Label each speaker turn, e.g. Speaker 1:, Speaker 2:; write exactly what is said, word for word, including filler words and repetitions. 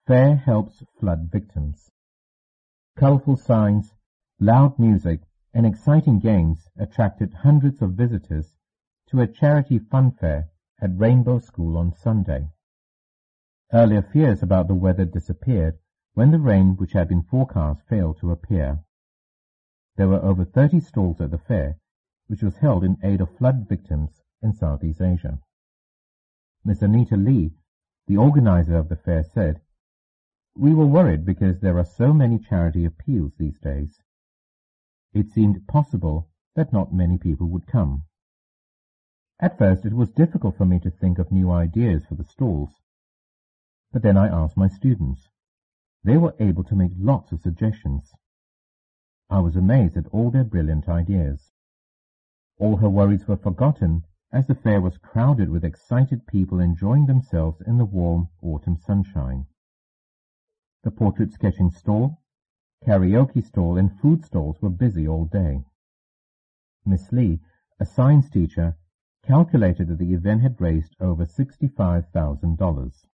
Speaker 1: Fair helps flood victims. Colorful signs, loud music, and exciting games attracted hundreds of visitors to a charity fun fair at Rainbow School on Sunday. Earlier fears about the weather disappeared when the rain which had been forecast failed to appear. There were over thirty stalls at the fair, which was held in aid of flood victims in Southeast Asia. Miss Anita Lee, the organizer of the fair, said, "We were worried because there are so many charity appeals these days. It seemed possible that not many people would come. At first it was difficult for me to think of new ideas for the stalls. But then I asked my students. They were able to make lots of suggestions. I was amazed at all their brilliant ideas." All her worries were forgotten as the fair was crowded with excited people enjoying themselves in the warm autumn sunshine. The portrait sketching stall, karaoke stall, and food stalls were busy all day. Miss Lee, a science teacher, calculated that the event had raised over sixty-five thousand dollars.